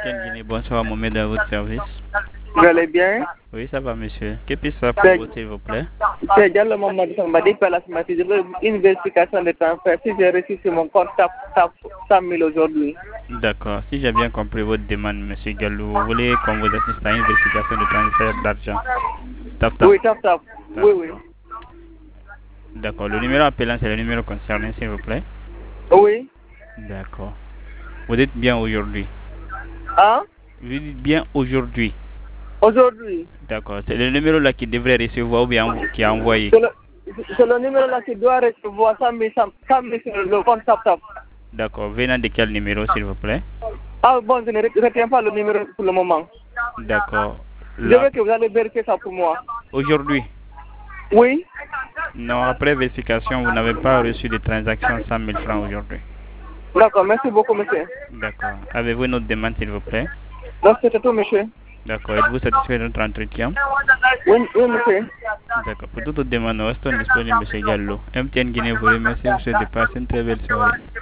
MTN Guinée, bonsoir, Mohamed à votre service. Vous allez bien? Oui, ça va, monsieur. Que puis-je faire pour vous, s'il vous plaît? C'est Diallo Mamadou Samba, depuis la semaine. Je veux une vérification de transfert. Si j'ai reçu sur mon compte 100 000 aujourd'hui. D'accord. Si j'ai bien compris votre demande, monsieur Diallo, vous voulez qu'on vous assiste à une vérification de transfert d'argent? Tap, tap. Oui, tap. Oui, oui. D'accord. Le numéro appelant, c'est le numéro concerné, s'il vous plaît? Oui. D'accord. Vous dites bien aujourd'hui? Hein? Vous dites bien aujourd'hui? Aujourd'hui. D'accord. C'est le numéro là qui devrait recevoir ou bien qui a envoyé? C'est le numéro là qui doit recevoir 100 000 sur le compte tap. D'accord. Venant de quel numéro, s'il vous plaît? Ah bon, je ne retiens pas le numéro pour le moment. D'accord. Je veux que vous allez vérifier ça pour moi. Aujourd'hui? Oui. Non, après vérification, vous n'avez pas reçu de transaction 100 000 francs aujourd'hui. D'accord, merci beaucoup, monsieur. D'accord. Avez-vous une autre demande, s'il vous plaît? Donc, c'est tout, monsieur. D'accord. Êtes-vous satisfait de notre entretien? Oui, monsieur. D'accord. Pour toute autre demande, restons disponibles, monsieur Gallo. MTN Guinée vous remercie. Vous souhaite de passer une très belle soirée.